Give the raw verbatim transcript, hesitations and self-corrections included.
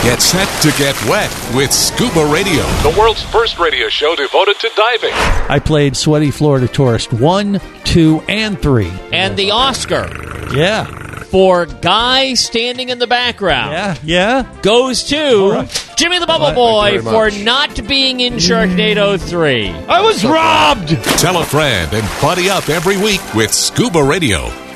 Get set to get wet with Scuba Radio, the world's first radio show devoted to diving. I played Sweaty Florida Tourist one, two, and three. And the Oscar. Yeah. For Guy standing in the background. Yeah, yeah. Goes to right. Jimmy the Bubble What? Boy for not being in Sharknado three. I was robbed! Tell a friend and buddy up every week with Scuba Radio.